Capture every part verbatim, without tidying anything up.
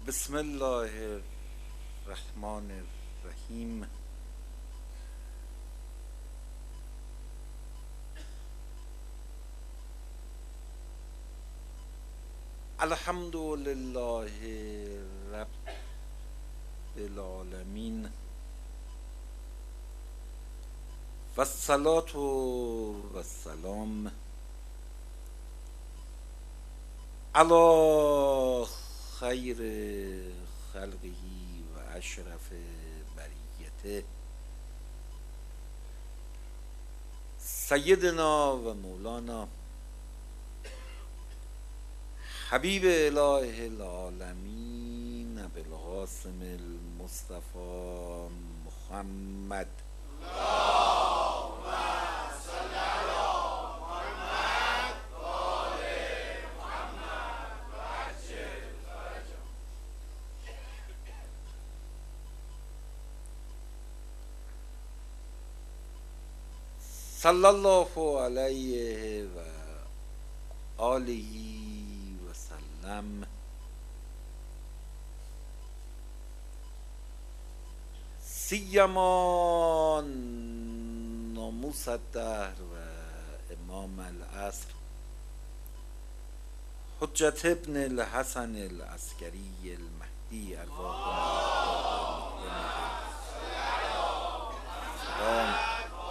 بسم الله الرحمن الرحیم. الحمد لله رب العالمین و الصلاة و السلام علی خیر خلقه و اشرف بریته سیدنا و مولانا حبیب اله العالمین ابوالقاسم المصطفى محمد. صلی الله علیه و آله و سلم. سیما ناموس الدهر و امام العصر حجت ابن الحسن العسکری المهدی ارواح سلام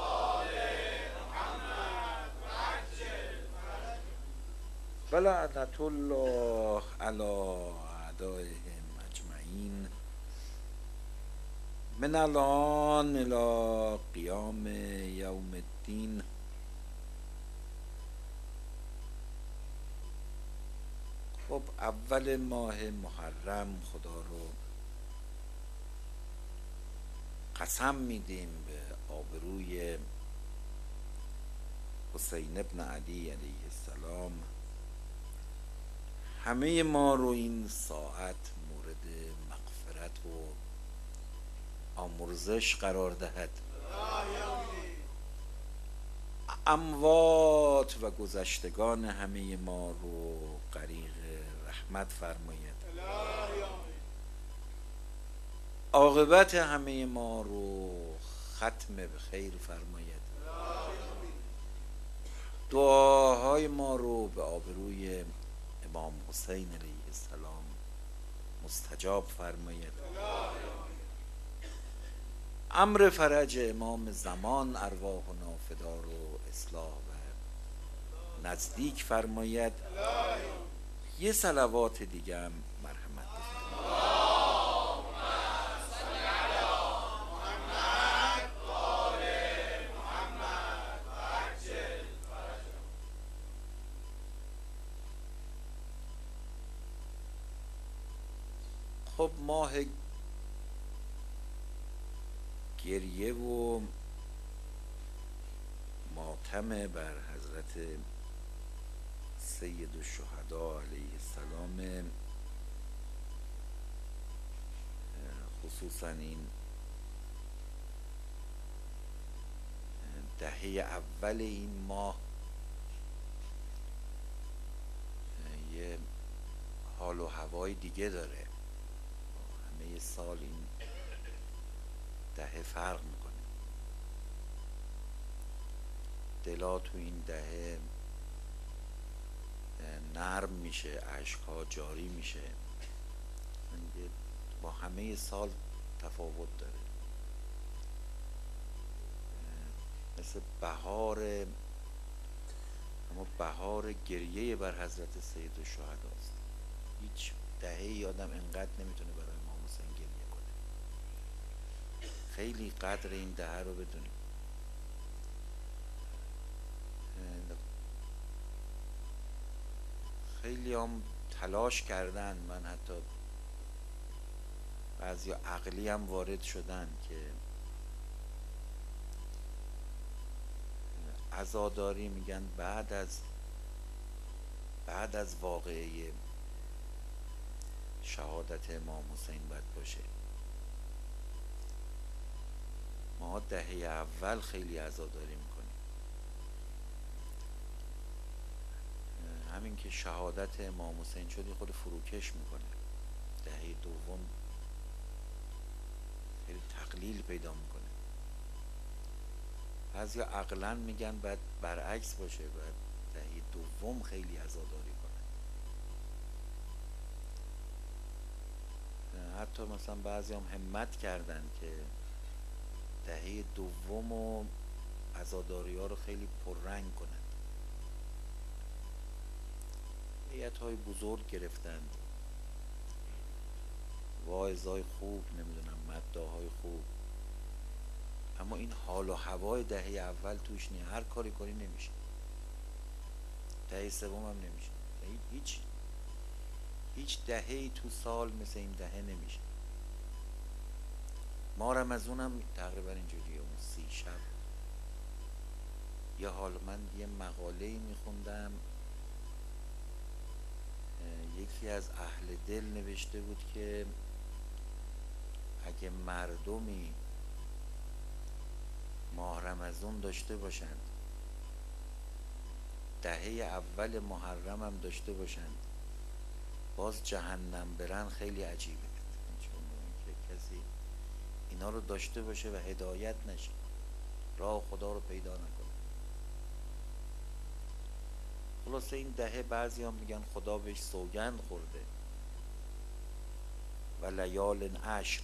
و لعنت الله علی اعدائهم اجمعین من الان الی قیام یوم الدین. خب اول ماه محرم خدا رو قسم میدیم به آبروی حسین ابن علی علیه السلام همه ما رو این ساعت مورد مغفرت و آمرزش قرار دهد، اموات و گذشتگان همه ما رو غریق رحمت فرماید، عاقبت همه ما رو ختم به خیر فرماید، دعاهای ما رو به آبروی امام حسین علیه السلام مستجاب فرماید، امر فرج امام زمان ارواحنا فدا رو اصلاح و نزدیک فرماید. یه صلوات دیگه هم مرحمت بفرمایید. خب ماه گریه و ماتم بر حضرت سید الشهدا علیه السلام، خصوصا این دهه اول این ماه یه حال و هوای دیگه داره. همه سال این دهه فرق میکنه، دلا تو این دهه نرم میشه، اشک‌ها جاری میشه، با همه سال تفاوت داره. مثل بهار، اما بهار گریه بر حضرت سید الشهدا است. هیچ دهه‌ای آدم انقدر نمیتونه برای امام حسین گریه کنه. خیلی قدر این دهه رو بدونیم. خیلی هم تلاش کردن، من حتی بعضی عقلی هم وارد شدن که عزاداری میگن بعد از بعد از واقعه شهادت امام حسین باید باشه. ما دهه اول خیلی عزاداری میکنیم، همین که شهادت امام حسین شد خود فروکش میکنه. دهه دوم خیلی تقلیل پیدا میکنه. بعضیا عقلاً میگن باید برعکس باشه، باید دهه دوم خیلی عزاداری کنه. حتی مثلا بعضی هم همت کردن که دهه دوم و عزاداری ها رو خیلی پررنگ کنند. هیئت های بزرگ گرفتند، واعظای خوب، نمیدونم مداحای خوب، اما این حال و هوای دهه اول توش نیست. هر کاری کاری نمیشه، دهه سوم هم نمیشه. هیچ هیچ دهه‌ای تو سال مثل این دهه نمیشه. ما رمضان هم تقریبا اینجوریه. اون سی شب یه حال من یه مقاله‌ای میخوندم، یکی از اهل دل نوشته بود که اگه مردمی ماه رمضان داشته باشند، دهه اول محرم هم داشته باشند، باز جهنم برن خیلی عجیبه. چون که کسی اینا رو داشته باشه و هدایت نشه، راه خدا رو پیدا نکنه. خلاصه این دهه بعضی هم میگن خدا بهش سوگند خورده و لیال عشر.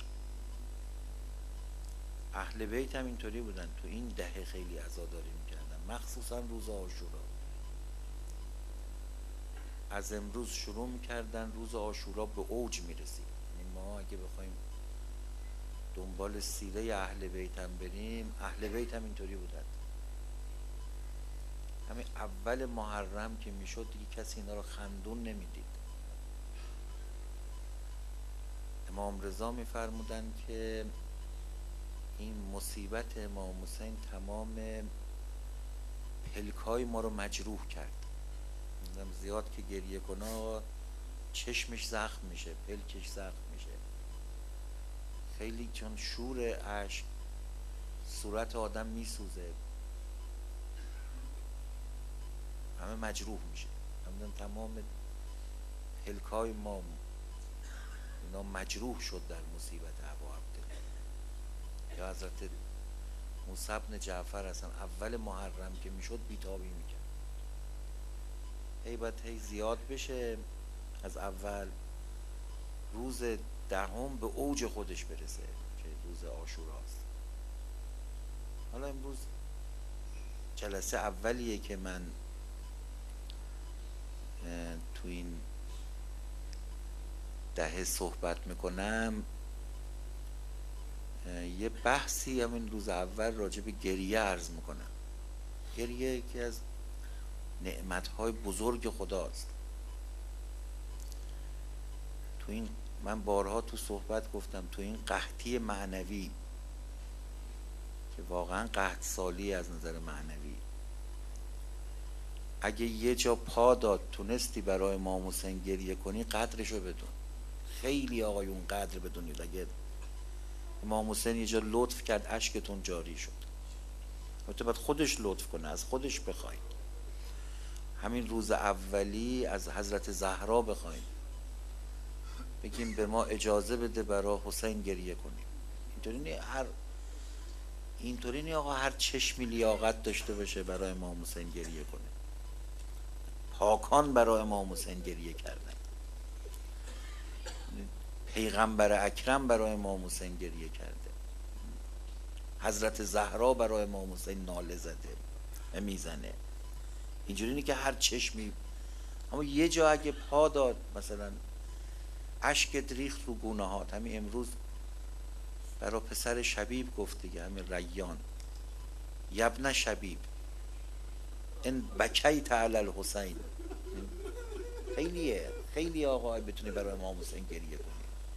اهل بیت هم اینطوری بودن، تو این دهه خیلی عزاداری میکردن، مخصوصا روز عاشورا. از امروز شروع میکردن، روز عاشورا به اوج میرسید. یعنی ما اگه بخوایم دنبال سیره اهل بیت هم بریم، اهل بیت هم اینطوری بودن. همین اول محرم که میشد دیگه کسی اینا رو خندون نمیدید. امام رضا میفرمودن که این مصیبت امام حسین تمام پلکای ما رو مجروح کرد. زیاد که گریه کنه چشمش زخم میشه، پلکش زخم میشه خیلی، چون شور اشک صورت آدم میسوزه، همه مجروح میشه. همون تمام پلکای ما اینا مجروح شد در مصیبت ابا عبدالله. یا حضرت موسی بن جعفر اصلا اول محرم که میشد بیتابی میکرد. هی باید هی زیاد بشه، از اول روز دهم به اوج خودش برسه که روز عاشوراست. حالا امروز جلسه اولیه که من تو این دهه صحبت میکنم. یه بحثی همین روز اول راجع به گریه عرض میکنم. گریه یکی از نعمتهای بزرگ خداست. تو این من بارها تو صحبت گفتم، تو این قحطی معنوی که واقعا قحط سالی از نظر معنوی، اگه یه جا پا داد تونستی برای امام حسین گریه کنی، قدرشو بدون. خیلی آقایون قدر بدونید. اگه امام حسین یه جا لطف کرد اشکتون جاری شد، البته باید خودش لطف کنه، از خودش بخواید. همین روز اولی از حضرت زهرا بخوایم، بگیم به ما اجازه بده برای حسین گریه کنیم. اینطوری نی هر اینطوری نی آقا هر چشمی لیاقت داشته باشه برای امام حسین گریه کنه. پاکان برای امام حسین گریه کردن، پیغمبر اکرم برای امام حسین گریه کرده، حضرت زهرا برای امام حسین ناله زده و میزنه. اینجوری نی که هر چشمی، اما یه جا اگه پا داد، مثلا اشکت ریخت رو گونه‌هات. همین امروز برای پسر شبیب گفت دیگه، همین ریان، یبن شبیب ان بکیت علی الحسین. خیلیه خیلی آقا بتونی برای امام حسین گریه کنی.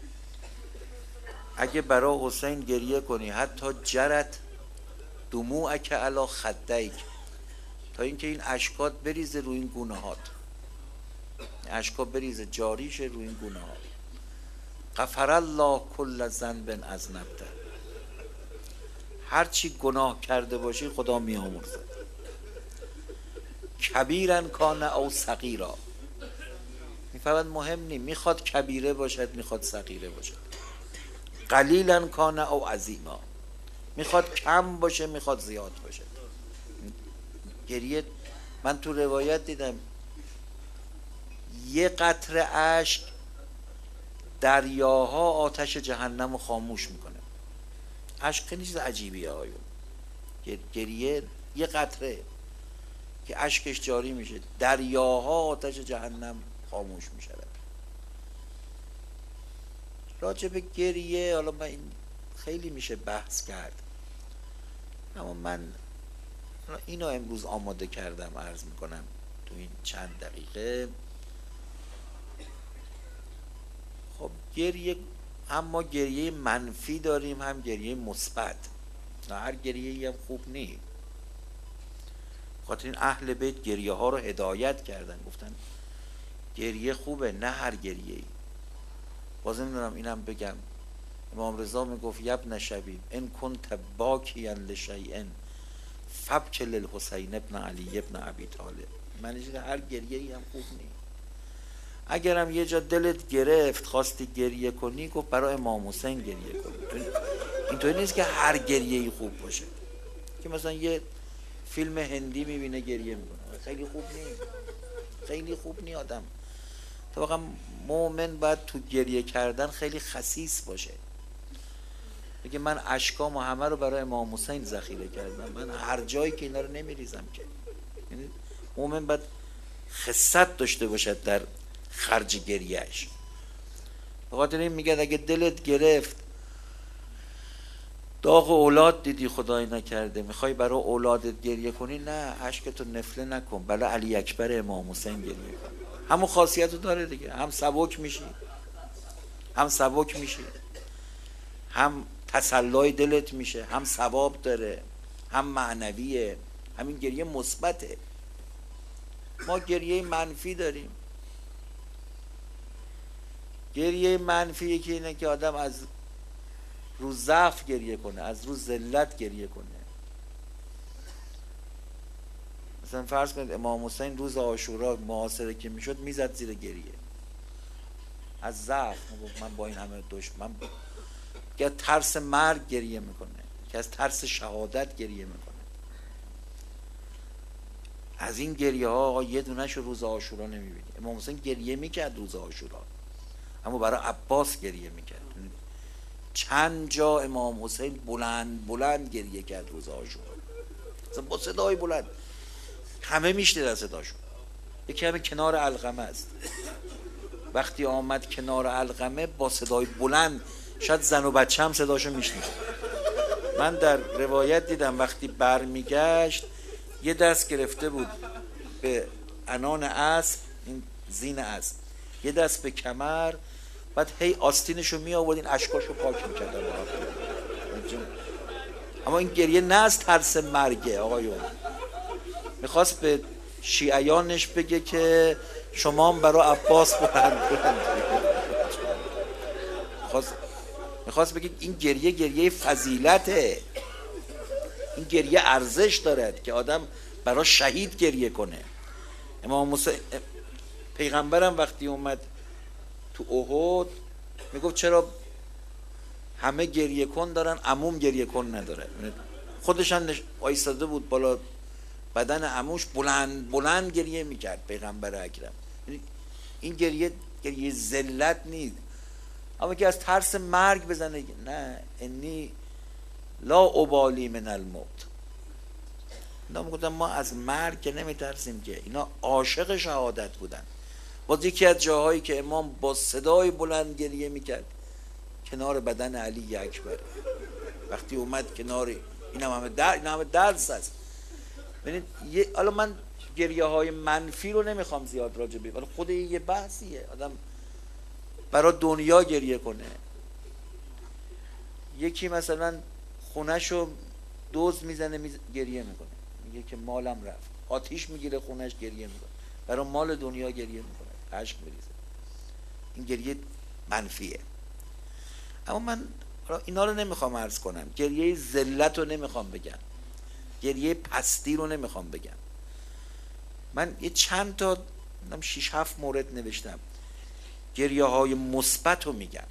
اگه برای حسین گریه کنی، حتی جرت دموعک علی خدیک، تا اینکه این اشکات بریزه روی این گونه‌هات، اشکا بریزه جاری شه روی این گونه‌هات. غفر الله کل ذنب اذنبته، هر چی گناه کرده باشی خدا میامرزه. کبیرن کان او صغیرا، فقط مهم نی میخواد کبیره باشد میخواد صغیره باشد، قلیلا کان او عظیما، میخواد کم باشه میخواد زیاد باشه. گریه، من تو روایت دیدم یه قطره اشک دریاها آتش جهنم رو خاموش میکنه. اشک خیلی چیز عجیبیه آیون. گریه یه قطره که اشکش جاری میشه دریاها آتش جهنم خاموش میشه. راجع به گریه حالا من این خیلی میشه بحث کرد، اما من اینو امروز آماده کردم عرض میکنم تو این چند دقیقه. خب گریه، هم ما گریه منفی داریم هم گریه مثبت. نه هر گریه هم خوب نیست. خاطر این اهل بیت گریه ها رو هدایت کردن، گفتن گریه خوبه نه هر گریه ای. باز نمیدونم اینم بگم، امام رضا میگفت یبن شبیب ان کنت باکیا لشیء فبک للحسین ابن علی ابن ابی طالب. معنیش هر گریه ای هم خوب نیست. اگرم یه جا دلت گرفت خواستی گریه کنی، گفت برای امام حسین گریه کنی. اینطوری نیست که هر گریه ای خوب باشه، که مثلا یه فیلم هندی میبینه گریه میکنه، خیلی خوب نیست، خیلی خوب نیست. آدم واقعا مومن باید تو گریه کردن خیلی خسیس باشه، بگه من اشکام و همه رو برای امام حسین ذخیره کردم، من هر جایی که اینا رو نمیریزم که. یعنی مومن باید خست داشته باشد در خرج گریهش. بخاطر این میگه اگه دلت گرفت داغ اولاد دیدی خدای نکرده میخوای برای اولادت گریه کنی، نه اشکتو نفله نکن، برای علی اکبر امام حسین گریه کن. همون خاصیتو داره دیگه، هم سبک میشی هم سبک میشی هم تسلای دلت میشه، هم ثواب داره هم معنویه. همین گریه مثبته. ما گریه منفی داریم. گریه منفی که اینه که آدم از رو ضعف گریه کنه، از رو ذلت گریه کنه. مثلا فرض کنید امام حسین روز عاشورا محاصره که میشد میزد زیر گریه از ضعف. من با این همه دشمن، که از ترس مرگ گریه میکنه، که از ترس شهادت گریه میکنه. از این گریه ها آقا یه دونه‌ش روز عاشورا نمیبینی. امام حسین گریه میکرد روز عاشورا، اما برای عباس گریه میکرد. چند جا امام حسین بلند بلند گریه کرد روز عاشورا، با صدای بلند، همه میشنیدن صداشون. یکی همه کنار علقمه است، وقتی آمد کنار علقمه با صدای بلند، شاید زن و بچه هم صداشو میشنید. من در روایت دیدم وقتی برمیگشت یه دست گرفته بود به عنان اسب، این زین اسب، یه دست به کمر، بعد هی آستینشو می آورد این اشکاشو پاک میکرد. اما این گریه نه از ترس مرگه آقایون، میخواست به شیعیانش بگه که شما هم برای عباس بلند بلند. میخواست میخواست بگه این گریه گریه فضیلته، این گریه ارزش دارد که آدم برای شهید گریه کنه. امام موسی پیغمبرم وقتی اومد تو احد میگفت چرا همه گریه کن دارن عموم گریه کن نداره. خودش هم وایساده بود بالا بدن عموش، بلند بلند گریه میکرد پیغمبر اکرم. این گریه گریه ذلت نیست، اما که از ترس مرگ بزنه، نه انی لا ابالی من الموت. اینا میگفتن ما از مرگ که نمیترسیم که. اینا عاشق شهادت بودن. باز یکی از جاهایی که امام با صدای بلند گریه میکرد کنار بدن علی اکبر، وقتی اومد کنار، اینا همه در اینا همه درس است. ببینید حالا من گریه های منفی رو نمیخوام زیاد راجع بگم، ولی خود یه بحثیه. آدم برای دنیا گریه کنه. یکی مثلا خونه‌شو دزد میزنه میز... گریه میکنه، میگه که مالم رفت. آتیش میگیره خونه‌ش، گریه میکنه. برای مال دنیا گریه میکنه، اشک میریزه. این گریه منفیه. اما من اینا رو نمیخوام عرض کنم. گریه ذلت رو نمیخوام بگم، گریه پستی رو نمیخوام بگم. من یه چند تا شیش هفت مورد نوشتم. گریه های مثبت رو میگن.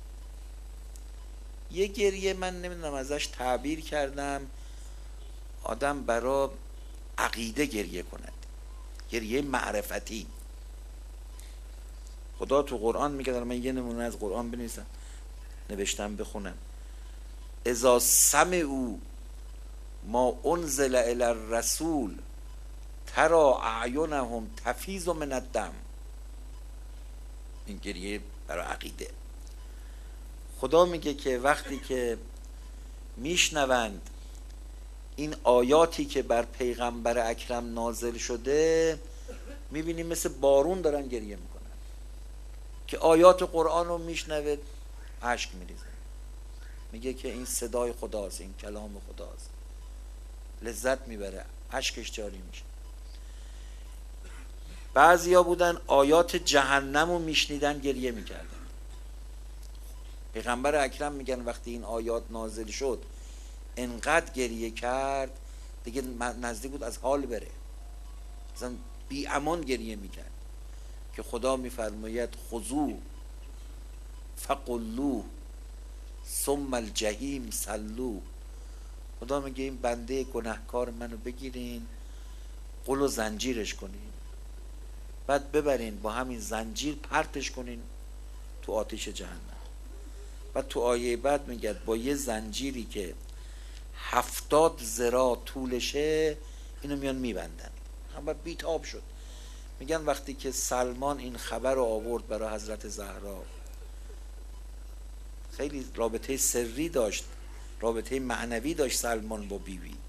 یه گریه من نمیدونم ازش تعبیر کردم آدم برا عقیده گریه کند، گریه معرفتی. خدا تو قرآن میگه، در من یه نمونه از قرآن بنویسم نوشتم بخونم، اذا سمعوا ما انزل الی الرسول تری اعینهم تفیض من الدم. این گریه برای عقیده. خدا میگه که وقتی که میشنوند این آیاتی که بر پیغمبر اکرم نازل شده، میبینیم مثل بارون دارن گریه میکنن. که آیات قرآن رو میشنوه اشک میریزه، میگه که این صدای خداست، این کلام خداست، لذت میبره، اشکش جاری میشه. بعضیا بودن آیات جهنم رو میشنیدن گریه میکردن. پیغمبر اکرم میگن وقتی این آیات نازل شد انقدر گریه کرد دیگه نزدیک بود از حال بره، مثلا بی امان گریه میکرد که خدا میفرماید خذوه فغلوه ثم الجحیم صلوه. خدا میگه این بنده گناهکار منو بگیرین، قل و زنجیرش کنین، بعد ببرین با همین زنجیر پرتش کنین تو آتش جهنم. بعد تو آیه بعد میگه با یه زنجیری که هفتاد ذراع طولشه اینو میان میبندن. هم بیتاب شد. میگن وقتی که سلمان این خبر رو آورد برای حضرت زهرا، خیلی رابطه سری داشت، رابطه معنوی داشت سلمان با بیبی بی.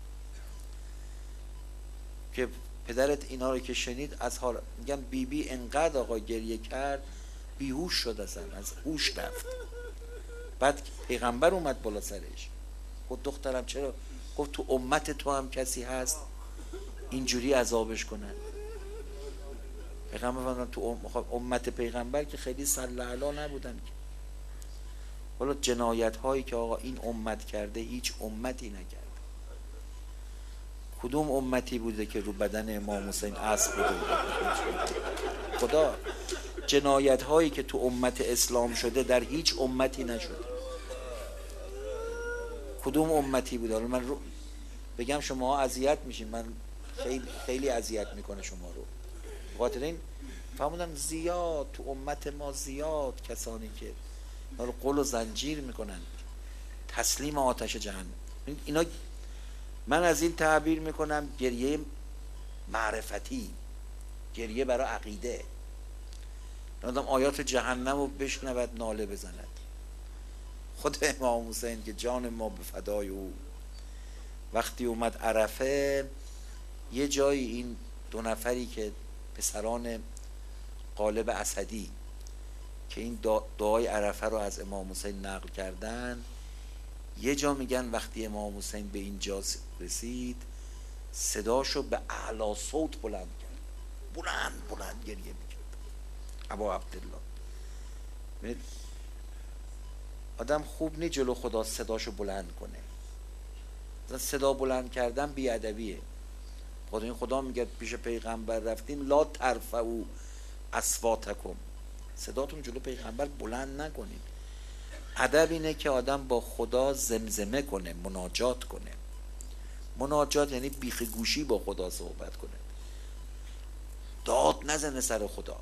که پدرت اینا رو که شنید از حال، میگن بیبی بی انقدر آقا گریه کرد بیهوش شد، اصلا از هوش رفت. بعد پیغمبر اومد بالا سرش، گفت دخترم چرا؟ گفت تو امت تو هم کسی هست اینجوری عذابش کنن؟ پیغمبر فرمودن تو امت پیغمبر که خیلی صلی علی نبودن که. حالا جنایت هایی که آقا این امت کرده هیچ امتی نکرد. کدوم امتی بوده که رو بدن امام حسین اسب بوده؟ خدا جنایت هایی که تو امت اسلام شده در هیچ امتی نشده. کدوم امتی بوده؟ حالا من رو بگم شما اذیت میشین، من خیلی خیلی اذیت میکنه شما رو. بخاطر این فهمیدم زیاد تو امت ما زیاد کسانی که رو قل و زنجیر میکنن، تسلیم آتش جهنم. اینا من از این تعبیر میکنم گریه معرفتی، گریه برای عقیده. آدم آیات جهنم رو بشنود ناله بزند. خود امام حسین که جان ما به فدای او، وقتی اومد عرفه یه جایی این دو نفری که پسران غالب اسدی که این دعای عرفه رو از امام حسین نقل کردن، یه جا میگن وقتی امام حسین به اینجا رسید صداشو به اعلی صوت بلند کرد، بلند بلند گریه میکرد. ابا عبدالله، آدم خوب نی جلو خدا صداشو بلند کنه. صدا بلند کردن بیادبیه. خدا این خدا میگه پیش پیغمبر رفتیم لا ترفعوا اصواتکم، صداتون جلو پیغمبر بلند نکنید. ادب اینه که آدم با خدا زمزمه کنه، مناجات کنه. مناجات یعنی بیخ گوشی با خدا صحبت کنه، داد نزنه سر خدا.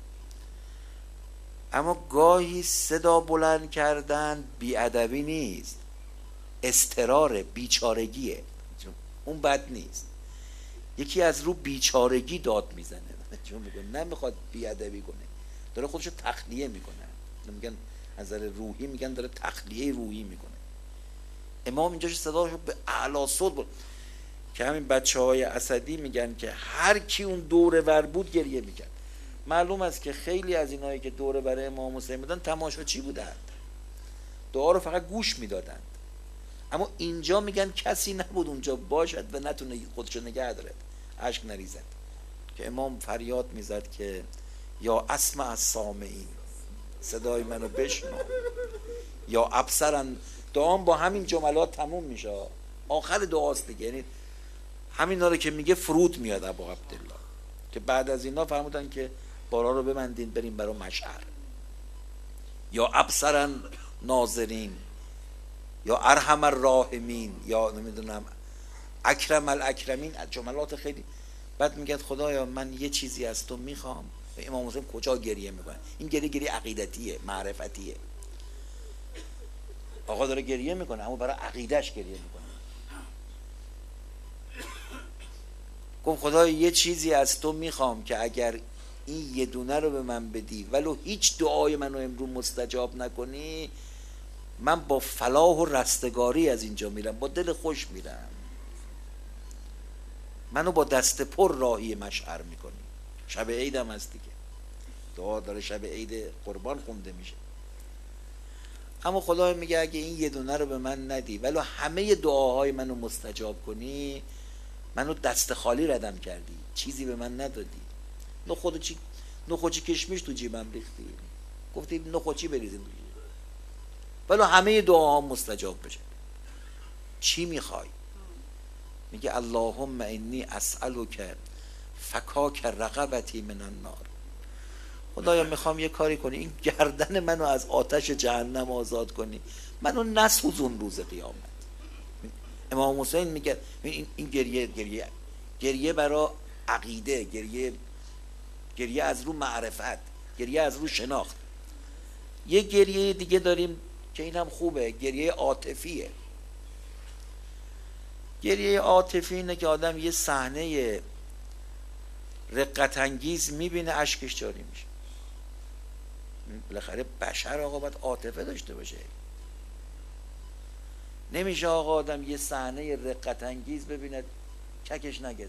اما گاهی صدا بلند کردن بیادبی نیست، استراره، بیچارگیه، اون بد نیست. یکی از رو بیچارگی داد میزنه، چون میگه نمیخواد بیادبی کنه، داره خودشو تخلیه میکنه. میگن از نظر روحی میگن داره تخلیه روحی میکنه. امام اینجاش صداشو به اعلی صوت بود که همین بچه های اسدی میگن که هر کی اون دوره ور بود گریه میکرد. معلوم است که خیلی از اینایی که دوره برای امام حسین بودن تماشاچی بودند، دعا رو فقط گوش میدادند. اما اینجا میگن کسی نبود اونجا باشد و نتونه خودشو نگه دارد، اشک نریزد. که امام فریاد میزد که یا اسمع السامعین، صدای منو بشنو، یا ابصرن. دعام با همین جملات تموم میشه، آخر دعاست دیگه. یعنی همین رو که میگه فرود میاد ابو عبدالله. که بعد از اینا فرمودن که بارا رو ببندین بریم برای مشعر. یا ابصرا ناظرین یا ارحم الراحمین یا نمیدونم اکرم الاکرمین، جملات خیلی. بعد میگه خدایا من یه چیزی از تو میخوام. امام حسین کجا گریه میکنه؟ این گریه گریه عقیدتیه، معرفتیه. آقا داره گریه میکنه اما برای عقیدش گریه میکنه. گفت خدایا یه چیزی از تو میخوام که اگر این یه دونه رو به من بدی ولو هیچ دعای منو امروز مستجاب نکنی، من با فلاح و رستگاری از اینجا میرم، با دل خوش میرم، منو با دست پر راهی مشعر میکنی. شب عید هم هست دیگه، دعا داره شب عید قربان خونده میشه. اما خدا میگه اگه این یه دونه رو به من ندی ولو همه دعاهای منو مستجاب کنی، منو دست خالی ردم کردی، چیزی به من ندادی. نخود چی نخوچی کشمیش تو جیبم ریختی، گفتی نخوچی بریزیم تو جیبم، ولو همه دعاها مستجاب بشه. چی میخوای؟ میگه اللهم انی اسألک فکاک رقبتی من النار. خدایا میخوام یه کاری کنی این گردن منو از آتش جهنم آزاد کنی، منو نسوزون روز قیامت. امام حسین میگه این, این گریه گریه گریه برای عقیده، گریه گریه از رو معرفت، گریه از رو شناخت. یه گریه دیگه داریم که اینم خوبه، گریه عاطفیه. گریه عاطفی اینه که آدم یه صحنه رقت انگیز میبینه اشکش جاری میشه. بالاخره بشر آقا باید عاطفه داشته باشه. نمیشه آقا آدم یه صحنه رقت انگیز ببینه ککش نگزه.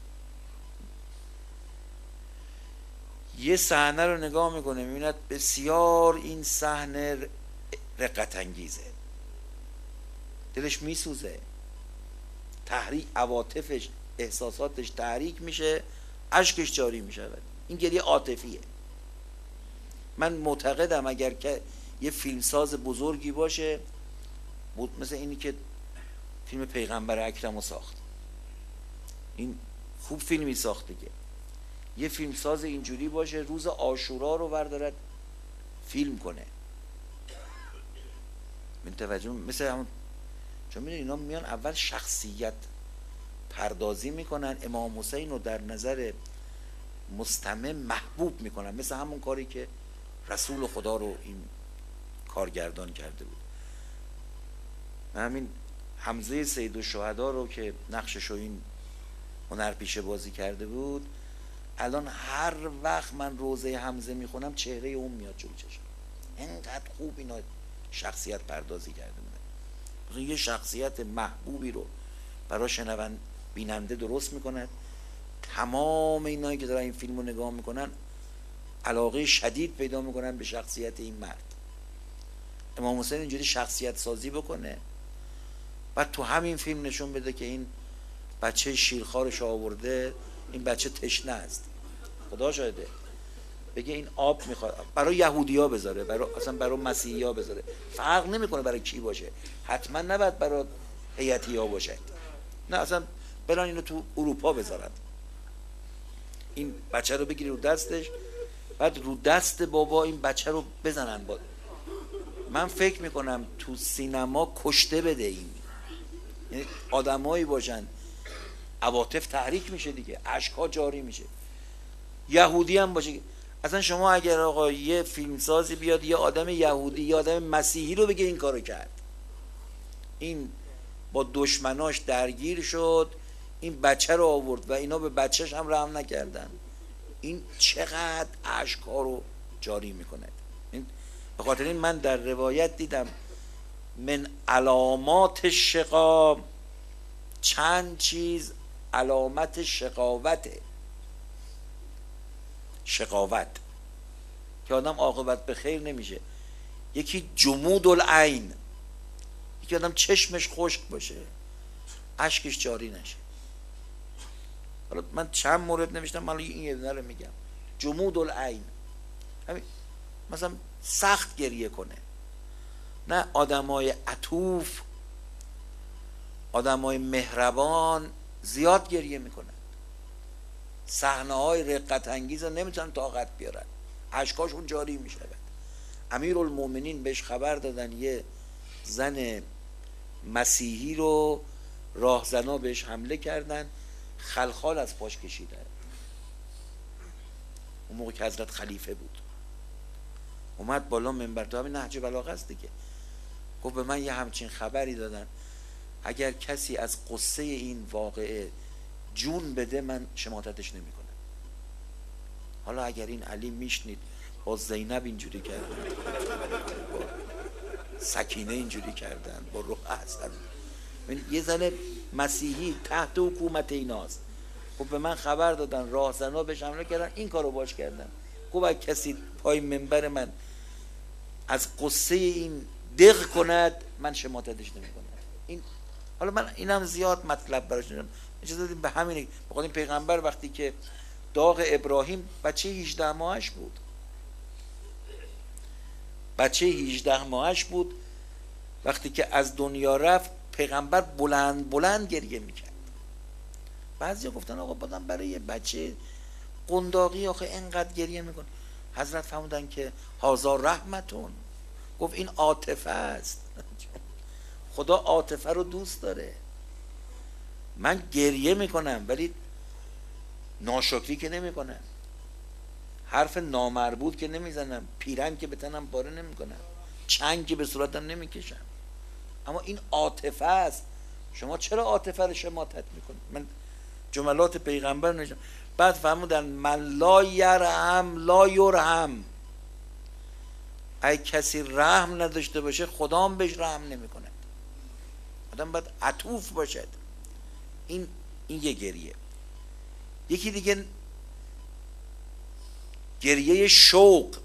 یه صحنه رو نگاه میکنه میبیند بسیار این صحنه رقت انگیزه، دلش میسوزه، تحریک عواطفش احساساتش تحریک میشه، اشکش جاری میشه. این گریه عاطفیه. من معتقدم اگر که یه فیلمساز بزرگی باشه مثل اینی که فیلم پیغمبر اکرم رو ساخت، این خوب فیلمی ساخت دیگه، یه فیلمساز اینجوری باشه روز عاشورا رو بردارد فیلم کنه، من توجه مثل همون، چون میدونی اینا میان اول شخصیت پردازی میکنن، امام حسین رو در نظر مستمع محبوب میکنن، مثل همون کاری که رسول خدا رو این کارگردان کرده بود. همین حمزه سید الشهدا رو که نقشش رو این هنرپیشه بازی کرده بود، الان هر وقت من روزه حمزه میخونم چهره اون میاد جلوی چشم، اینقدر خوب اینا شخصیت پردازی کرده بودن. یه شخصیت محبوبی رو برای شنون بیننده درست میکنن. تمام اینایی که دارن این فیلم رو نگاه میکنن علاقه شدید پیدا میکنن به شخصیت این مرد. امام حسین اینجوری شخصیت سازی بکنه، بعد تو همین فیلم نشون بده که این بچه شیرخوارش آورده، این بچه تشنه است، خدا شاهده، بگه این آب میخواد، برای یهودیا بذاره، برای اصلا برای مسیحیا بذاره، فرق نمیکنه برای کی باشه، حتما نباید برای هیئتیا باشه، نه اصلا برن اینو تو اروپا بذارن، این بچه رو بگیری رو دستش، بعد رو دست بابا این بچه رو بزنن. با من فکر میکنم تو سینما کشته بده این، یعنی آدمایی باشن عواطف تحریک میشه دیگه، اشک‌ها جاری میشه. یهودی هم باشه، اصلا شما اگر آقا یه فیلمسازی بیاد یه آدم یهودی یه آدم مسیحی رو بگه این کارو کرد، این با دشمناش درگیر شد، این بچه رو آورد و اینا به بچهش هم رحم نکردن، این چقدر اشک‌ها رو جاری میکنه. این به خاطر این من در روایت دیدم من علامات شقا، چند چیز علامت شقاوته، شقاوت که آدم عاقبت به خیر نمیشه. یکی جمود العین، یکی آدم چشمش خشک باشه اشکش جاری نشه. حالا من چند مورد نوشتم، من این یه دونه رو میگم. جمود العین، همین مثلا سخت گریه کنه، نه آدمای عطوف آدمای مهربان زیاد گریه میکنن، صحنه های رقت انگیز رو نمیتونن طاقت بیارن، اشکاشون جاری میشود. امیرالمومنین بهش خبر دادن یه زن مسیحی رو راهزنا بهش حمله کردن، خلخال از پاش کشیدن. اون موقع که حضرت خلیفه بود اومد بالا منبر، تو همین نهج بلاغه است دیگه، گفت به من یه همچین خبری دادن، اگر کسی از قصه این واقعه جون بده من شماتتش نمی کنم. حالا اگر این علی میشنید با زینب اینجوری کردن، با سکینه اینجوری کردن، با روح حسن، یه زن مسیحی تحت حکومت ایناست، خب به من خبر دادن راهزنا بهش حمله کردن، این کارو باش کردن. خب اگه کسی پای منبر من از قصه این دق کند من شماتتش نمی کنم. این حالا من اینم زیاد مطلب براش نمیدونم، اجازه بدید به همینه. بخاطر این پیغمبر وقتی که داغ ابراهیم بچه هجده ماهش بود، بچه هجده ماهش بود، وقتی که از دنیا رفت پیغمبر بلند بلند گریه میکرد. بعضی گفتن آقا بادم برای یه بچه قنداقی آخه اینقدر گریه میکن؟ حضرت فرمودن که هازا رحمتون، گفت این عاطفه است، خدا عاطفه رو دوست داره. من گریه میکنم ولی ناشکری که نمیکنم، حرف نامربوط که نمیزنم، پیرن که به تنم پاره نمیکنم، چنگ که به صورتم نمیکشم، اما این عاطفه است. شما چرا عاطفه رو شماتت میکنید؟ من جملات پیغمبر نشم. بعد فرمودن من لا یرحم لا یرحم، اگه کسی رحم نداشته باشه خدا هم بهش رحم نمیکنه. آدم باید عطوف باشد. این این یه گریه. یکی دیگه گریه شوق.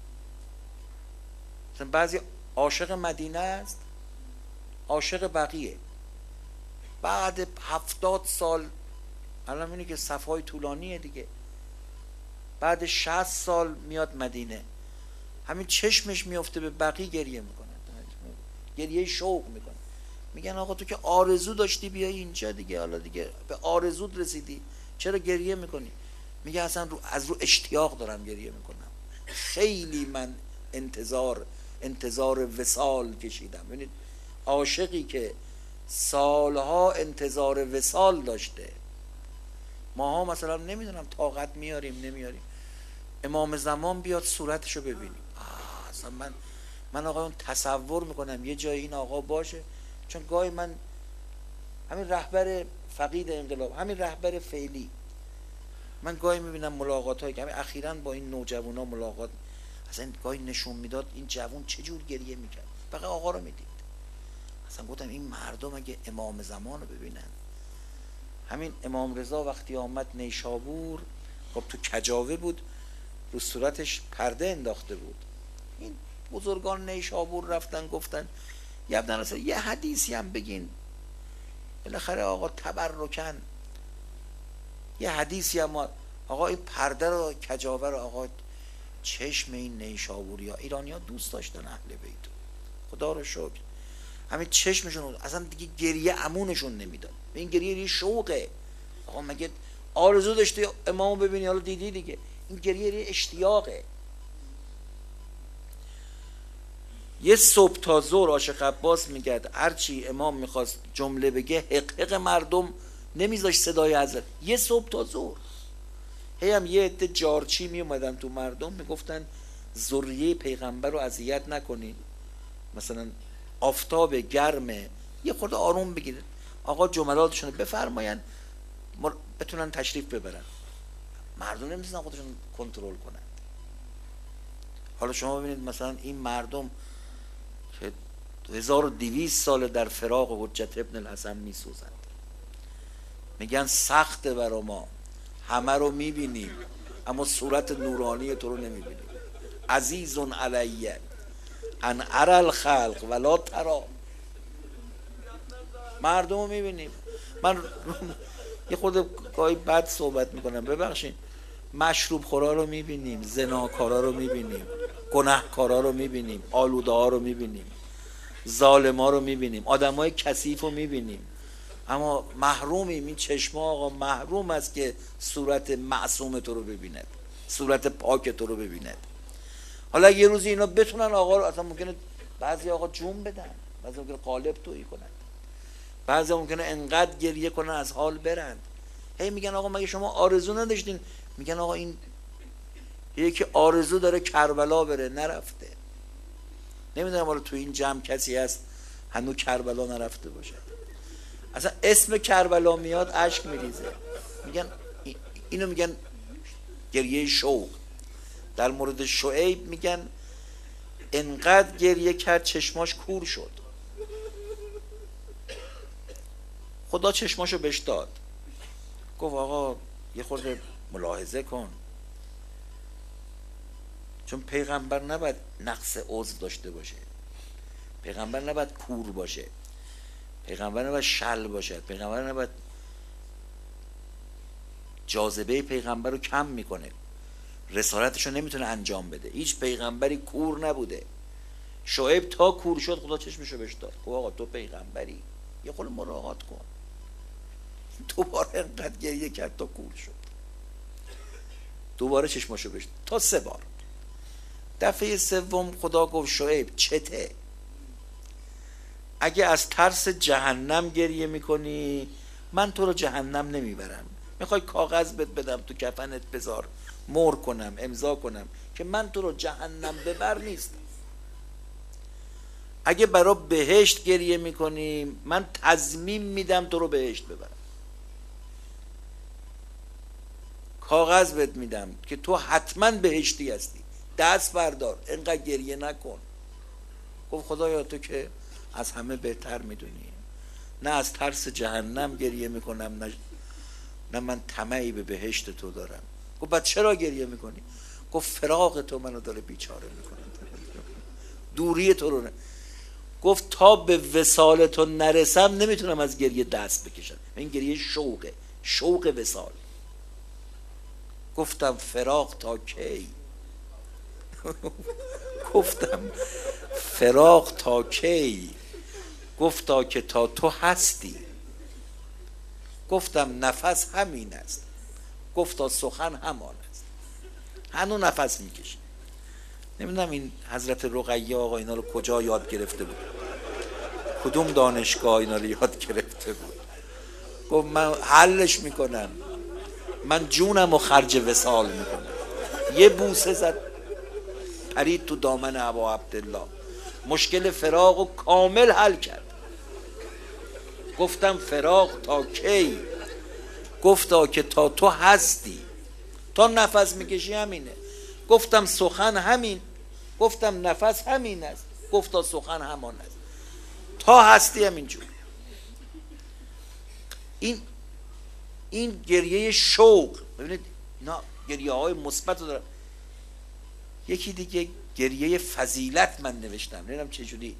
مثلا بعضی عاشق مدینه است، عاشق بقیه، بعد هفتاد سال، الان اینه که صفای طولانیه دیگه، بعد شصت سال میاد مدینه، همین چشمش میفته به بقیه گریه میکنه، گریه شوق میکنه. میگن آقا تو که آرزو داشتی بیای اینجا دیگه، حالا دیگه به آرزوت رسیدی، چرا گریه میکنی؟ میگه اصلا رو از رو اشتیاق دارم گریه میکنم، خیلی من انتظار انتظار وصال کشیدم. ببینید عاشقی که سالها انتظار وصال داشته، ماها مثلا نمیدونم طاقت میاریم نمیاریم، امام زمان بیاد صورتشو ببینیم، آه اصلا من من آقا اون تصور میکنم یه جای این آقا باشه. چون گاهی من همین رهبر فقید انقلاب، همین رهبر فعلی، من گاهی میبینم ملاقات هایی که همین اخیراً با این نوجوانا ملاقات، اصلا گاهی نشون میداد این جوان چجور گریه میکرد، فقط آقا رو میدید. اصلا گفتم این مردم اگه امام زمان رو ببینن. همین امام رضا وقتی آمد نیشابور، خب تو کجاوه بود، رو صورتش پرده انداخته بود. این بزرگان نیشابور رفتن گفتن یه ابن یه حدیثی هم بگین، بالاخره آقا تبرکن یه حدیثی هم، آقا این پرده رو کجاوه رو آقا چشم این نیشابوری ها، ایرانی ها دوست داشتن اهل بیت، خدا رو شکر، همین چشمشون اصلا دیگه گریه امونشون نمیداد. این گریه یه شوقه. آقا مگه آرزو داشتی امامو ببینی، حالا دیدی دیگه. این گریه یه اشتیاقه. یه صبح تا ظهر عاشق عباس میگرد، هرچی امام میخواست جمله بگه حق حق مردم نمیذاش صدای حضرت، یه صبح تا ظهر. هی هم یه عده جارچی میومدن تو مردم میگفتن ذریه پیغمبر رو اذیت نکنین، مثلا آفتاب گرمه یه خورده آروم بگیرن، آقا جملاتشون رو بفرماین بتونن تشریف ببرن. مردم نمیتونن خودشون کنترل کنن. حالا شما ببینید مثلا این مردم که هزار و دویست سال در فراق حجت ابن الحسن میسوزند، میگن سخته برا ما، همه رو میبینیم اما صورت نورانی تو رو نمیبینیم. عزیزون علیه ان اری الخلق ولا ترا. مردم رو میبینیم. من یه خود گاهی بد صحبت میکنم، ببخشید، مشروب خورا رو میبینیم، زناکارا رو میبینیم، گناهکارا رو میبینیم، آلوده ها رو میبینیم، ظالما رو میبینیم، آدمای کثیف رو میبینیم، اما محرومیم. این چشم آقا محروم است که صورت معصوم تو رو ببیند، صورت پاک تو رو ببیند. حالا یه روزی اینا بتونن آقا رو، اصلا ممکنه بعضی آقا جون بدن، بعضی ممکنه قالب تویی کنن، بعضی ممکنه انقدر گریه کنن از حال برن. هی میگن آقا مگه شما آرزو نداشتین؟ میگن آقا این یکی آرزو داره کربلا بره نرفته. نمیدونم حالا تو این جمع کسی هست هنوز کربلا نرفته باشه. اصلا اسم کربلا میاد اشک میریزه. میگن اینو میگن گریه شوق. در مورد شعیب میگن انقدر گریه کرد چشماش کور شد. خدا چشماشو بهش داد، گفت آقا یه خورده ملاحظه کن، چون پیغمبر نباید نقص عضو داشته باشه، پیغمبر نباید کور باشه، پیغمبر نباید شل باشه، پیغمبر نباید، جاذبه پیغمبر رو کم میکنه، رسالتش رو نمیتونه انجام بده. هیچ پیغمبری کور نبوده. شعیب تا کور شد خدا چشمشو بهش داد، گفت آقا تو پیغمبری یه خورده مراعات کن. دوباره انقدر گریه کرد تا کور شد، دوباره چشمشو بهش داد تا سه بار. دفعه سوم خدا گفت شعیب چته؟ اگه از ترس جهنم گریه میکنی من تو رو جهنم نمیبرم. میخوای کاغذ بد بدم تو کفنت بذار مهر کنم امضا کنم که من تو رو جهنم ببر نیست. اگه برای بهشت گریه میکنی من تضمین میدم تو رو بهشت ببرم. کاغذ بد میدم که تو حتما بهشتی هستی، دست بردار اینقدر گریه نکن. گفت خدایا تو که از همه بهتر میدونی، نه از ترس جهنم گریه میکنم نه نه من طمعی به بهشت تو دارم. گفت بعد چرا گریه میکنی؟ گفت فراق تو منو داره بیچاره میکنه، دوری تو رو نه. گفت تا به وصال تو نرسم نمیتونم از گریه دست بکشم. این گریه شوقه، شوق وصال. گفتم فراق تا کی؟ گفتم فراق تا کی؟ گفتا که تا تو هستی. گفتم نفس همین است. گفتا سخن همان است. هنو نفس میکشی. نمیدونم این حضرت رقیه آقا اینا رو کجا یاد گرفته بود، کدوم دانشگاه اینا رو یاد گرفته بود. گفت من حلش میکنم، من جونم رو خرج وصال میکنم. یه بوسه زد پرید تو دامن ابا عبدالله، مشکل فراق رو کامل حل کرد. گفتم فراق تا کی؟ گفتا که تا تو هستی، تا نفس میکشی همینه. گفتم سخن همین، گفتم نفس همین است. گفتا سخن همان است، تا هستی همینجور. این این گریه شوق. ببینید اینا گریه های مثبت رو دارن. یکی دیگه گریه فضیلت من نوشتم، نمیدونم چجوری.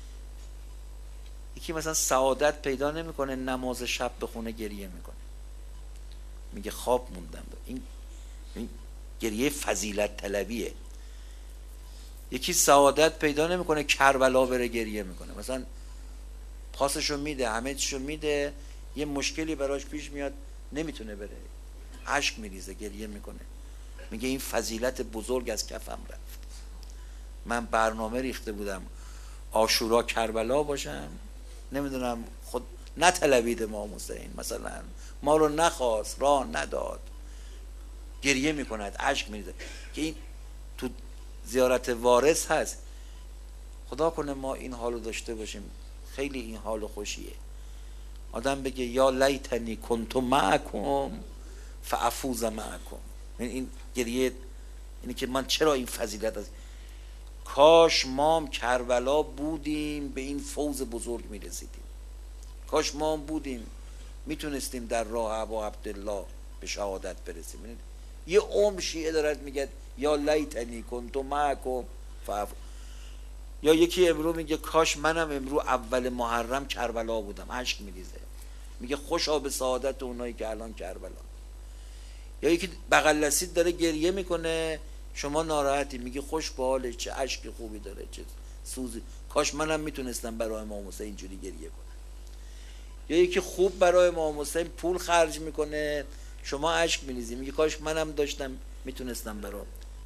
یکی مثلا سعادت پیدا نمیکنه نماز شب بخونه گریه میکنه، میگه خواب موندم. این, این گریه فضیلت طلبیه. یکی سعادت پیدا نمیکنه کربلا بره گریه میکنه، مثلا پاسشو میده همه چیشو میده، یه مشکلی براش پیش میاد نمیتونه بره، اشک میریزه گریه میکنه، میگه این فضیلت بزرگ از کفم رفت. من برنامه ریخته بودم عاشورا کربلا باشم، نمیدونم خود نطلبید امام حسین، مثلا ما رو نخواست راه نداد، گریه میکند اشک میریزه. که این تو زیارت وارث هست. خدا کنه ما این حالو داشته باشیم، خیلی این حال خوشیه. آدم بگه یا لیتنی کنت معکم فافوز معکم. این گریه اینه که من چرا این فضیلت از کاش مام کربلا بودیم به این فوز بزرگ میرسیدیم. کاش مام بودیم میتونستیم در راه ابا عبدالله به شهادت برسیم. یه عمر شیعه دارد میگه یا لیتنی کنت معکم فافوز. یا یکی امرو میگه کاش منم امرو اول محرم کربلا بودم، اشک میریزه، میگه خوشا به سعادت اونایی که الان کربلا. یا یکی بغل دستید داره گریه میکنه شما ناراحتی، میگه خوش به حالش، چه اشک خوبی داره، چه سوزی، کاش منم میتونستم برای امام حسین اینجوری گریه کنم. یا یکی خوب برای امام حسین پول خرج میکنه شما اشک میریزی، میگه کاش منم داشتم میتونستم برای.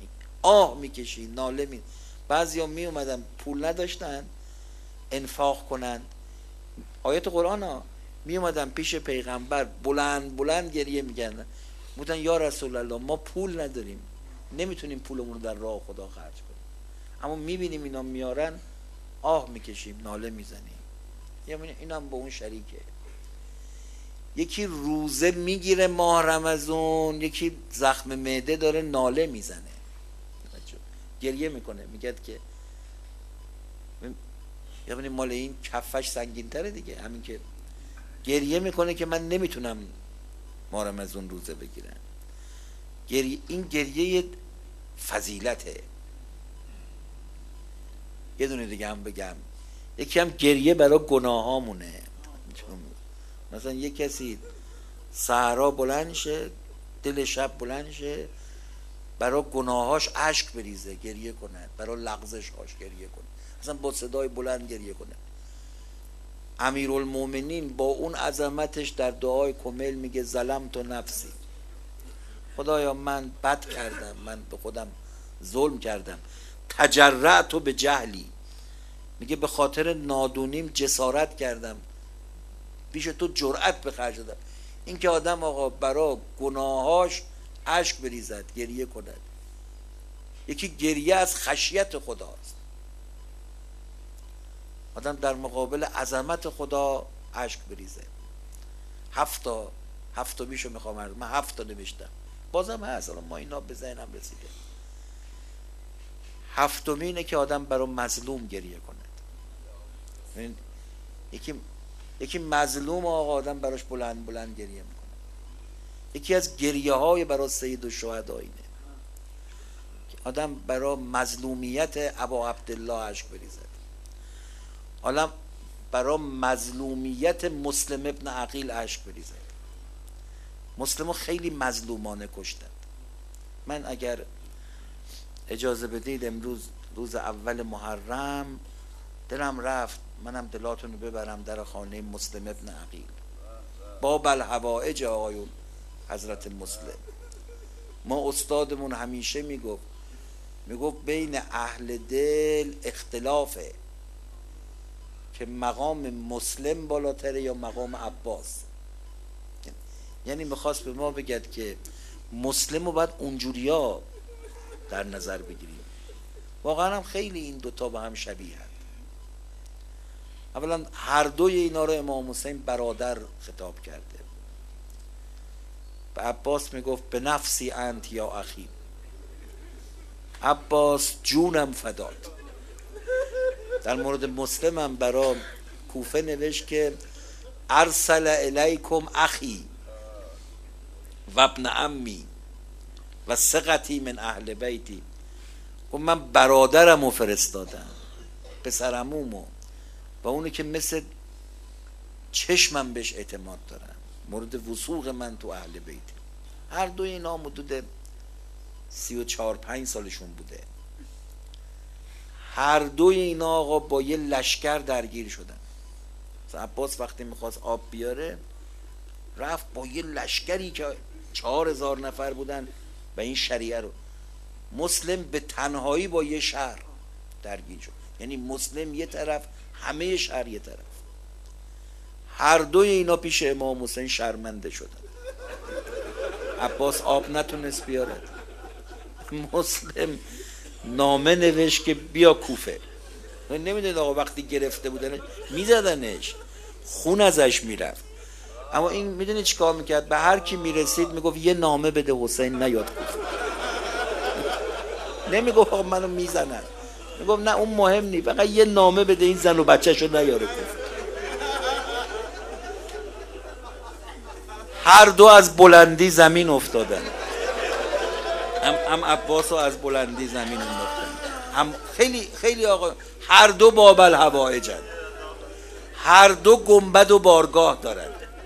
آه میکشید، ناله می بعضیا می اومدن پول نداشتن انفاق کنن، آیت قرآن ها، می اومدن پیش پیغمبر بلند بلند گریه میکردن، بودن یا رسول الله ما پول نداریم، نمیتونیم پولمون رو در راه خدا خرج کنیم، اما میبینیم اینا میارن آه میکشیم، ناله میزنیم. یعنی این هم با اون شریکه. یکی روزه میگیره ماه رمضان، یکی زخم معده داره ناله میزنه، گریه میکنه، میگه که یعنی مال این کفش سنگین تره دیگه، همین که گریه میکنه که من نمیتونم ماه رمضان روزه بگیرم. گریه، این گریه فضیلته. یه دونه دیگه هم بگم، یکی هم گریه برای گناهامونه. مثلا یه کسی سحرا بلند شه، دل شب بلند شه، برای گناهاش اشک بریزه گریه کنه، برای لغزش‌هاش گریه کنه، مثلا با صدای بلند گریه کنه. امیرالمومنین با اون عظمتش در دعای کمیل میگه ظلمت نفسی، خدایا من بد کردم، من به خودم ظلم کردم، تجرأت به جهلی، میگه به خاطر نادونیم جسارت کردم، پیش تو جرأت به خرج دادم. این که آدم آقا برای گناهاش اشک بریزد، گریه کند. یکی گریه از خشیت خداست، آدم در مقابل عظمت خدا اشک بریزه. هفتا هفتا میشو میخوام عرض، من هفتا نوشتم، بازم هست، الان ما اینا به ذهنم رسیده. هفتمی اینه که آدم برای مظلوم گریه کند. یکی یکی مظلوم آقا آدم براش بلند بلند گریه میکنه. یکی از گریه های برای سید الشهدا اینه که آدم برای مظلومیت ابا عبدالله اشک بریزد. حالا برای مظلومیت مسلم ابن عقیل اشک بریزد. مسلمو خیلی مظلومانه کشتند. من اگر اجازه بدید امروز روز اول محرم دلم رفت منم دلاتونو ببرم در خانه مسلم ابن عقیل، باب الحوائج آقایون حضرت مسلم. ما استادمون همیشه میگفت میگفت بین اهل دل اختلافه که مقام مسلم بالاتره یا مقام عباس. یعنی میخواست به ما بگد که مسلم رو باید اونجوریا در نظر بگیریم. واقعا هم خیلی این دوتا با هم شبیه هست. اولا هر دوی اینا رو امام حسین برادر خطاب کرده. به عباس میگفت به نفسی انت یا اخی، عباس جونم فدات. در مورد مسلم هم برای کوفه نوشت که ارسل الیکم اخی و ابن عمی و ثقتی من اهل بیتی، و من برادرمو فرستادم، پسرعمومو، و اونی که مثل چشمم بهش اعتماد دارم، مورد وثوق من تو اهل بیتی. هر دوی اینا حدود سی و چهار پنج سالشون بوده. هر دوی اینا آقا با یه لشکر درگیر شدن. عباس وقتی میخواست آب بیاره رفت با یه لشکری که چهار هزار نفر بودن و این شریعه رو. مسلم به تنهایی با یه شهر درگیر شد، یعنی مسلم یه طرف همه شهر یه طرف. هر دوی اینا پیش امام حسین شرمنده شدن. عباس آب نتونست بیاره، مسلم نامه نوشت که بیا کوفه. نمیدونید آقا وقتی گرفته بودن میزدنش، خون ازش میرفت، اما این میدونید چیکار میکرد؟ به هر کی میرسید میگفت یه نامه بده حسین نیاد کوفه. نمیگفت آقا منو میزنن، میگفت نه اون مهم نیست، فقط یه نامه بده این زن و بچه‌شو نیاره کوفه. هر دو از بلندی زمین افتادن، هم, هم عباس از بلندی زمین افتادن، هم خیلی خیلی آقا هر دو باب الحوائجن، هر دو گنبد و بارگاه دارن.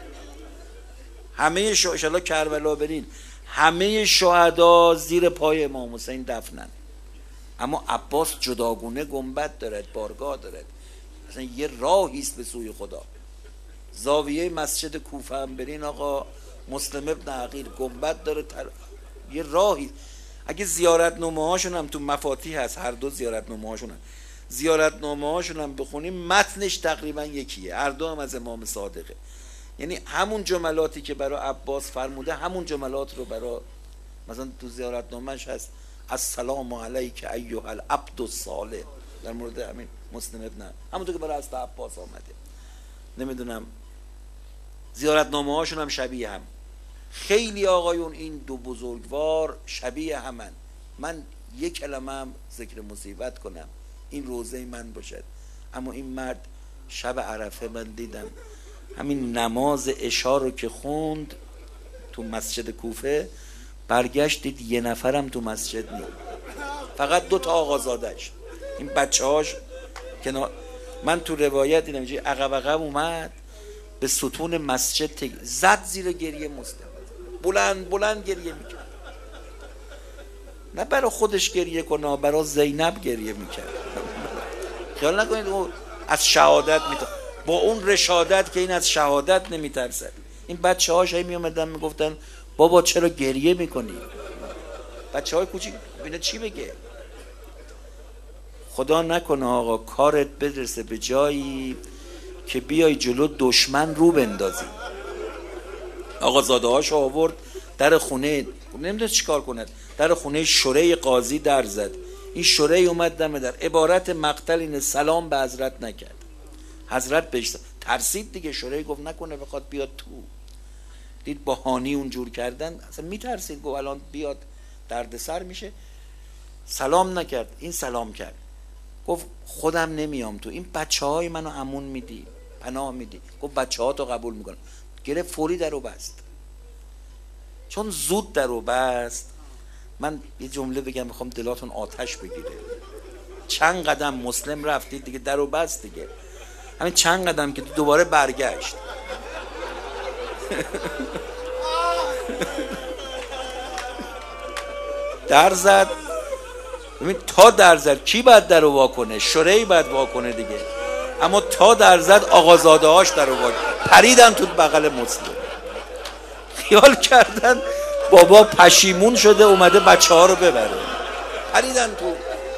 همه ش... انشالله کربلا برین، همه شهدا زیر پای امام حسین دفنن، اما عباس جداگونه گنبد دارد، بارگاه دارد، مثلا یه راهی است به سوی خدا. زاویه مسجد کوفه هم برین آقا، مسلم ابن عقیل گنبد داره، تر... یه راهی. اگه زیارت نامه هاشون هم تو مفاتیح هست، هر دو زیارت نامه هاشون هم زیارت نامه هاشون هم بخونیم متنش تقریبا یکیه، هر دو هم از امام صادقه. یعنی همون جملاتی که برای عباس فرموده همون جملات رو برای مثلا تو زیارت نامهش هست السلام علیک ایها العبد الصالح، در مورد همین مسلم ابن، همونطور که برای حضرت عباس آمده. نمیدونم زیارت نامه هاشون هم شبیه هم. خیلی آقایون این دو بزرگوار شبیه همن. من یک کلمه هم ذکر مصیبت کنم این روزه من باشد، اما این مرد شب عرفه من دیدم همین نماز عشا رو که خوند تو مسجد کوفه، برگشت دید یه نفرم تو مسجد نیست، فقط دو تا آقازادش، این بچه هاش کنار. من تو روایت دیدم اینجا عقب عقب اومد به ستون مسجد تک زد زیر گریه مسلم، بلند بلند گریه میکرد، نه برای خودش گریه کنه، برای زینب گریه میکرد. خیال نکنید او از شهادت میترسه، با اون رشادت که این از شهادت نمیترسد. این بچه هاش هی میومدن میگفتن بابا چرا گریه میکنی؟ بچه های کوچیک ببینه چی بگه. خدا نکنه آقا کارت برسه به جایی که بیای جلو دشمن رو بندازی. آقا زاده هاش آورد در خونه، نمیدونه چیکار کند، در خونه شوره قاضی در زد. این شوره اومد دم در، عبارت مقتل اینه سلام به حضرت نکرد. حضرت بهش ترسید دیگه، شوره گفت نکنه بخواد بیاد تو، دید با هانی اونجور کردن اصلا میترسید، گفت الان بیاد دردسر میشه. سلام نکرد، این سلام کرد، گفت خودم نمیام تو، این بچه های منو امون میدی، پناه میدی. گفت بچه ها تو قبول میکنم. گرفت فوری درو بست. چون زود درو بست، من یه جمله بگم میخوام دلاتون آتش بگیره. چند قدم مسلم رفتید دیگه درو بست دیگه، همین چند قدم که دوباره برگشت. در زد. ببین تا در زد کی باید درو وا کنه؟ شرعی باید وا کنه دیگه، اما تا در زد آقازاده هاش درو وا پریدن تو بغل مسلم. خیال کردن بابا پشیمون شده اومده بچه ها رو ببره، پریدن تو.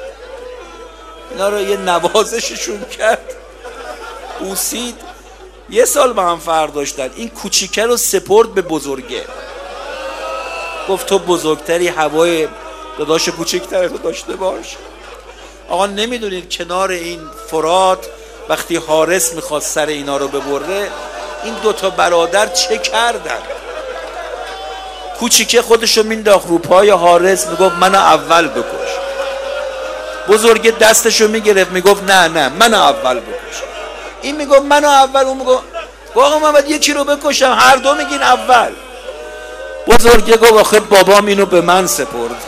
اینا رو یه نوازششون کرد، بوسید. یه سال با هم فرق داشتن. این کوچیکه رو سپرد به بزرگه، گفت تو بزرگتری، هوای داداش کوچیکتر تو داشته باش. آقا نمیدونید کنار این فرات وقتی حارس میخواست سر اینا رو ببره، این دوتا برادر چه کردن؟ کوچیکه خودشو مینداخت رو پای حارس، میگفت منو اول بکش. بزرگ دستشو میگرفت میگفت نه نه منو اول بکش. این میگفت منو اول، اون میگفت آقا من باید یکی رو بکشم، هر دو میگین اول. بزرگه گفت آخه بابام اینو به من سپرد،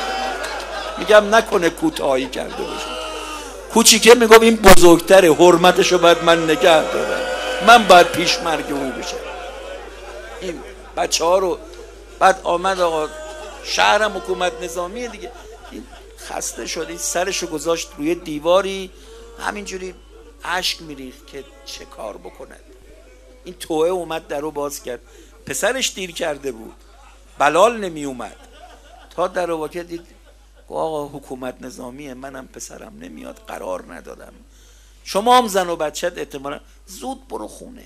میگم نکنه کوتاهی کرده باشه. کوچیکه میگفت این بزرگتره، حرمتشو باید من نگه دارم، من باید پیش مرگ او بشم. این بچه ها رو بعد آمد آقا شهرم حکومت نظامیه دیگه، این خسته شد، این سرشو گذاشت روی دیواری همینجوری اشک میریخت که چه کار بکنه. این توه اومد درو باز کرد، پسرش دیر کرده بود، بلال نمی اومد، تا درو واکه دید آقا حکومت نظامیه، منم پسرم نمیاد، قرار ندادم، شما هم زن و بچت احتمالا زود برو خونه.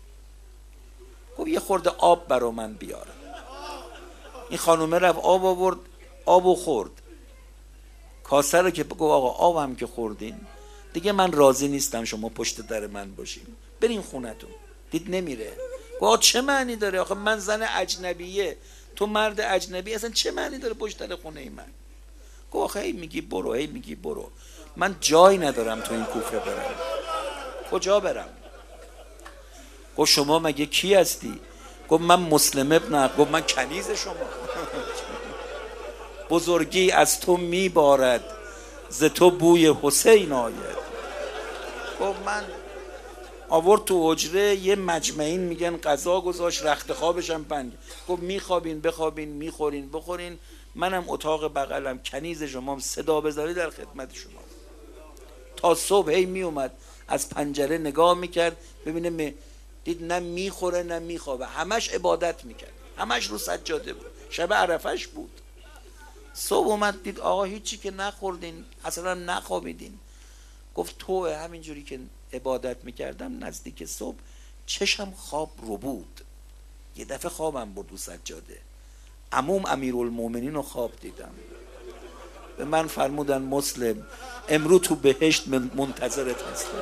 گفت یه خورده آب برا من بیار. این خانومه رفت آب آورد، آبو خورد، کاسه رو که گفت آقا آبم که خوردین دیگه من راضی نیستم شما پشت در من باشین، برین خونتون. دید نمیره. گفت چه معنی داره آخه من زن اجنبیه، تو مرد اجنبی، اصلا چه معنی داره پشت در خونه ای من؟ گفت آخه هی میگی برو، هی میگی برو، من جایی ندارم تو این کوفه برم، کجا برم؟ گفت شما مگه کی هستی؟ گفت من مسلم ابن. گفت من کنیز شما. بزرگی از تو میبارد، ز تو بوی حسین آید. گفت من آورد تو حجره، یه مجمعین میگن غذا گذاشت، رخت خوابشم پنج. گفت میخوابین بخوابین، میخورین بخورین، منم اتاق بغلم کنیز شما، صدا بذاری در خدمت شما. تا صبح هی میومد از پنجره نگاه میکرد ببینه می... دید نه میخوره نه میخوابه، همش عبادت میکرد، همش رو سجاده بود، شب عرفش بود. صبح اومد دید آقا هیچی که نخوردین، اصلا نخوابیدین. گفت تو همینجوری که عبادت میکردم نزدیک صبح چشم خواب رو بود، یه دفعه خوابم برد رو سجاده، عموم امیرالمومنین رو خواب دیدم. به من فرمودن مسلم امرو تو بهشت منتظرت هستم.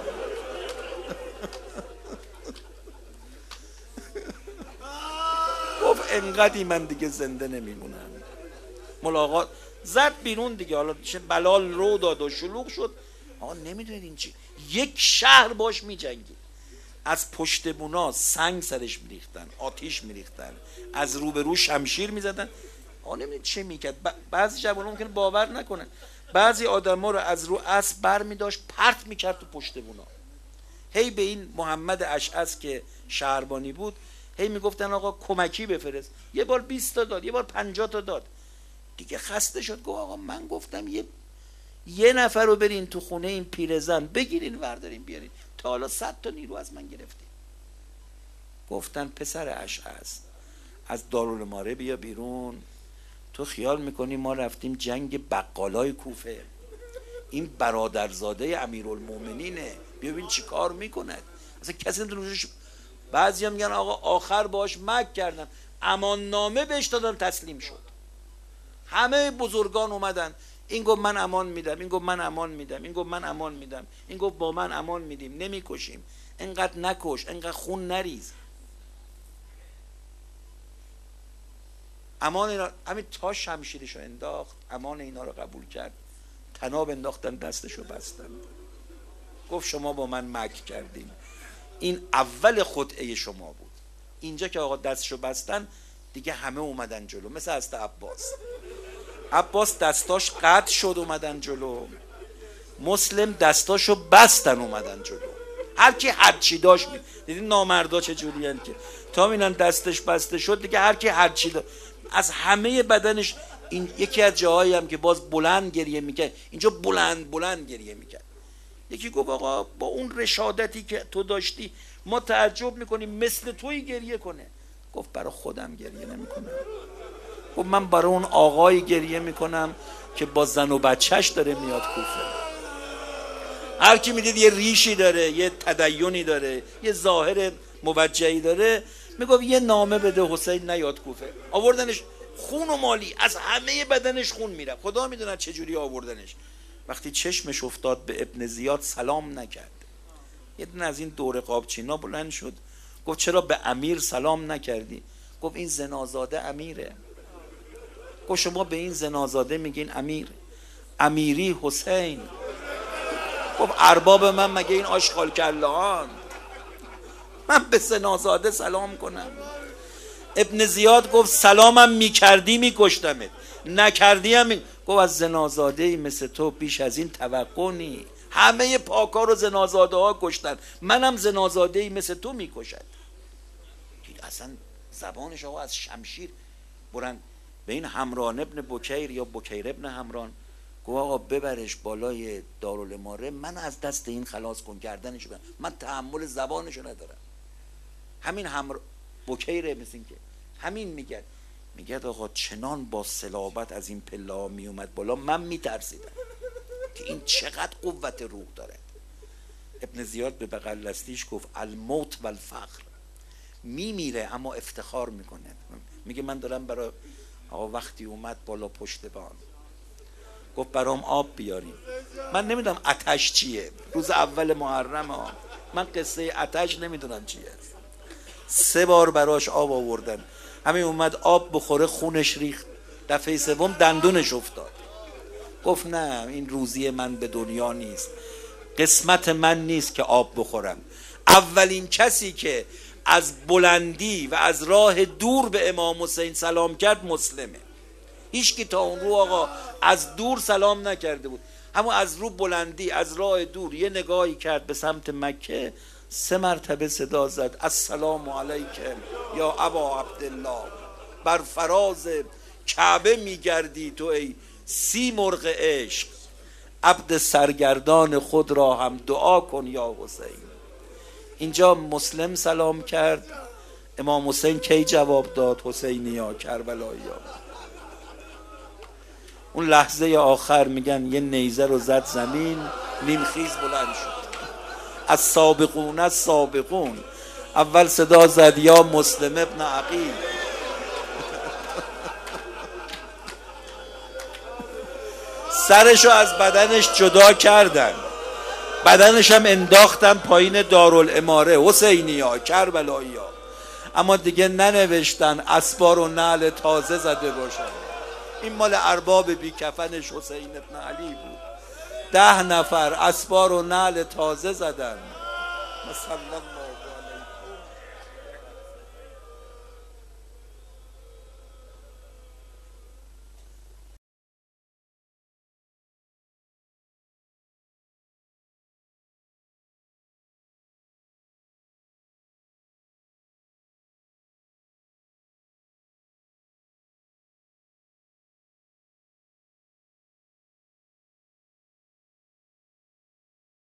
گفت انقدی من دیگه زنده نمیمونم. ملاقات زد بیرون دیگه، حالا بلال رو داد و شلوغ شد. آقا نمیدونید این چی، یک شهر باش میجنگید، از پشت بونا سنگ سرش میریختن، آتیش میریختن، از رو به رو شمشیر میزدن. آقا نمیدونید چه میکرد. بعضی جوانان ممکنه باور نکنن، بعضی آدما رو از رو اسب بر میداشت پرت میکرد تو پشت بونا. هی به این محمد اشعث که شهربانی بود هی میگفتن آقا کمکی بفرست. یه بار بیست تا داد، یه بار پنجاه تا داد. دیگه خسته شد، گفت آقا من گفتم یه یه نفر رو برین تو خونه این پیرزن بگیرین وردارین بیارین، تا حالا صد تا نیرو از من گرفتین. گفتن پسر اشعث از دارالماره بیا بیرون، تو خیال میکنی ما رفتیم جنگ بقالای کوفه؟ این برادرزاده امیرالمومنینه، بیا ببین چی کار میکند. اصلا کسی روش. بعضی هم میگن آقا آخر باش مکر کردن، امان نامه بهش دادن تسلیم شد. همه بزرگان اومدن، این گفت من امان میدم، این گفت من امان میدم، این گفت من امان میدم، این گفت با من امان میدیم، نمیکشیم، اینقدر نکش، اینقدر خون نریز. امان اینا، همین تا شمشیرشو انداخت، امان اینا رو قبول کرد، طناب انداختن دستشو بستن. گفت شما با من مکر کردین، این اول خدعه شما بود. اینجا که آقا دستشو بستن دیگه همه اومدن جلو، مثل حضرت عباس. عباس دستاش قطع شد اومدن جلو، مسلم دستاشو بستن اومدن جلو. هر کی هر چی داشت می... دیدین نامردا چه جورین که تا میدن دستش بسته شد دیگه هر کی هر چی داشت از همه بدنش. این یکی از جاهایی هم که باز بلند گریه میکرد، اینجا بلند بلند گریه میکرد. یکی گفت آقا با اون رشادتی که تو داشتی ما تعجب میکنیم مثل توی گریه کنه. گفت برای خودم گریه نمیکنم، گفت من برای اون آقایی گریه میکنم که با زن و بچهش داره میاد کوفه. هر کی میدید یه ریشی داره، یه تدینی داره، یه ظاهر موجهی داره، میگفت یه نامه بده حسین نیاد کوفه. آوردنش خون و مالی، از همه بدنش خون میره، خدا میدونه چه جوری آوردنش. وقتی چشمش افتاد به ابن زیاد سلام نکرد. یه دونه از این دور قابچینا بلند شد گفت چرا به امیر سلام نکردی؟ گفت این زنازاده امیره. گفت شما به این زنازاده میگین امیر؟ امیری حسین. گفت ارباب من مگه این آشغال کلهان؟ من به زنازاده سلام کنم؟ ابن زیاد گفت سلامم میکردی میکشتمت، نکردی هم می... گفت از زنازاده مثل تو بیش از این توقع نی. همه پاکا رو زنازاده ها کشتن، منم زنازاده مثل تو میکشد. اصلا زبانش آقا از شمشیر برن به این همران ابن بکیر یا بکیر ابن همران. گفت آقا ببرش بالای دارالماره، من از دست این خلاص کن، کردنشو کنم، من تحمل زبانشو ندارم. همین همر بکیره مثل این که همین میگه میگه آقا چنان با صلابت از این پله ها میومد بالا، من میترسیدم که این چقدر قوت روح داره. ابن زیاد به بغل دستیش گفت الموت و الفقر، میمیره اما افتخار میکنه. میگه من دارم برای آقا وقتی اومد بالا پشت بان گفت برام آب بیاریم. من نمیدونم آتش چیه، روز اول محرم ها من قصه آتش نمیدونم چیه. سه بار براش آب آوردن، همین اومد آب بخوره خونش ریخت، دفعه سوم دندونش افتاد. گفت نه این روزی من به دنیا نیست، قسمت من نیست که آب بخورم. اولین کسی که از بلندی و از راه دور به امام حسین سلام کرد مسلمه. هیچ کی تا اون رو آقا از دور سلام نکرده بود، همون از رو بلندی از راه دور یه نگاهی کرد به سمت مکه، سه مرتبه صدا زد السلام علیکم یا ابا عبدالله، بر فراز کعبه میگردی تو ای سی مرغ عشق، عبد سرگردان خود را هم دعا کن یا حسین. اینجا مسلم سلام کرد، امام حسین کی جواب داد؟ حسینیا کربلاییا. اون لحظه آخر میگن یه نیزه رو زد زمین، نیمخیز بلند شد. از سابقون از سابقون اول صدا زد یا مسلم ابن عقیل. سرشو از بدنش جدا کردن، بدنش هم انداختن پایین دارالاماره، حسینی ها کربلایی ها، اما دیگه ننوشتن اسوار و نعل تازه زده باشن. این مال ارباب بی کفنش حسین ابن علی بود. ده نفر اسوار و نعل تازه زدن. مثلا